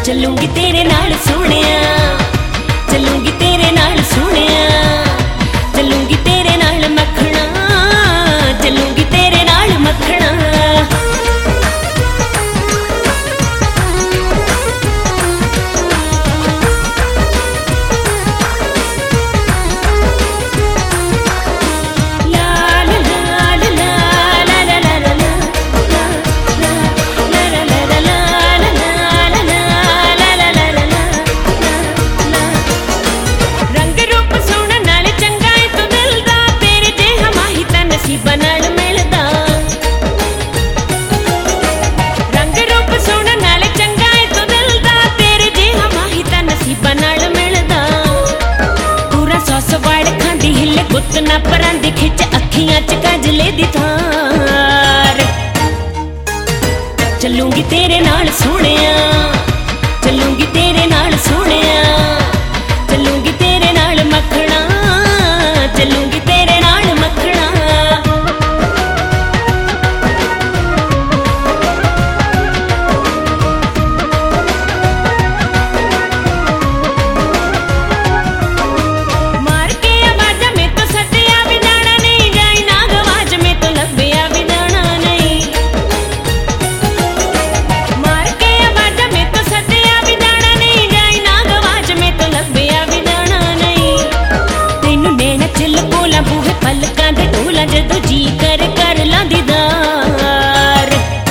चलूंगी तेरे नाल सोहणिया, चलूंगी तेरे नाल सोहणिया, चलूंगी तेरे नाल मखना, चलूंगी तेरे नाल मखना। गुत्तना परांदी खिच अखियां च काजले दी थार। चलूंगी तेरे नाल सोहणिया, चलूंगी तेरे नाल सोहणिया, चलूंगी तेरे नाल मखना, चलूंगी तेरे नाल मखना। जदों जी कर ला दीदार।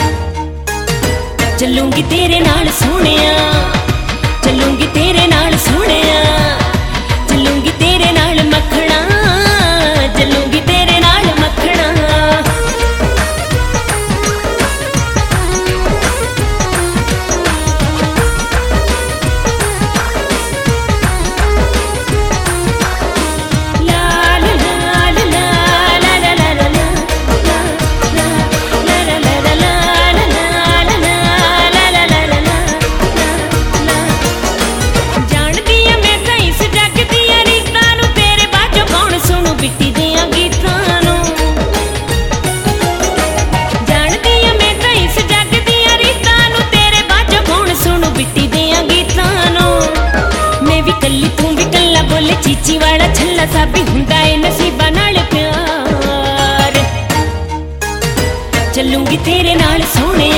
चलूंगी तेरे नाल सोहणिया, चलूंगी तेरे नाल सोहणिया, चलूंगी तेरे नाल मखना, चलूंगी तेरे नाल मखना। चीची वाला छल्ला सा भी हुंदा है नसीबा नाल प्यार। चलूंगी तेरे नाल सोहणिया,